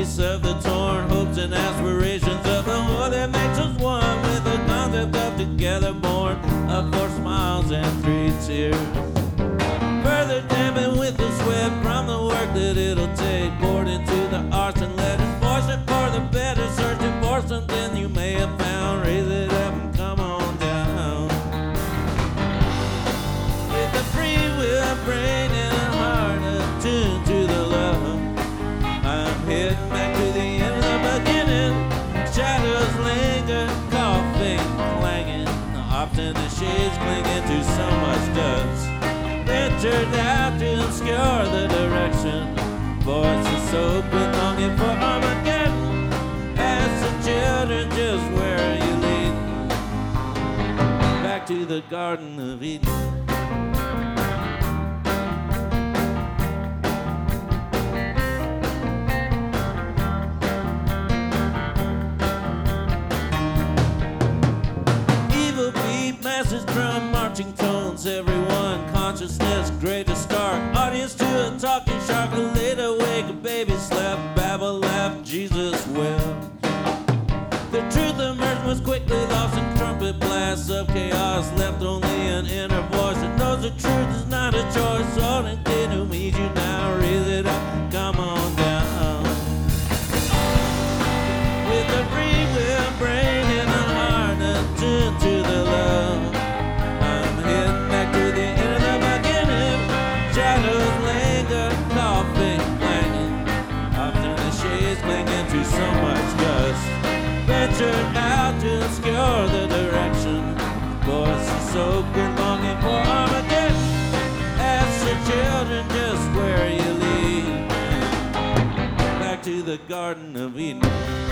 embrace of the torn hopes and aspirations of the war that makes us one with the concept of together born of 4 smiles and 3 tears. Further dampened with the sweat from the work that it'll take, poured into the arts and letters, forcing for the better, searching for something you may have found. Raise it up and come on down. With a free will, brain and a heart attuned to the love, I'm heading back to the end of the beginning. Shadows linger, coughing, clanging, often the shades clinging to so much dust. Ventured out to obscure the direction, voices open, longing for Armageddon. Ask the children, just where are you leading? Back to the Garden of Eden. Message drum, marching tones, everyone consciousness, great to start. Audience to a talking shark, a laid awake, a baby slept, babble laughed, Jesus wept. The truth emerged was quickly lost in trumpet blasts of chaos, left only an inner voice that knows the truth is not a choice. All in kid who needs you now, raise it up, come on down. With a free will, brain and a heart attuned to the love, so much dust. Ventured out to obscure the direction, voices open, longing for Armageddon. Ask the children, just where you lead? Back to the Garden of Eden.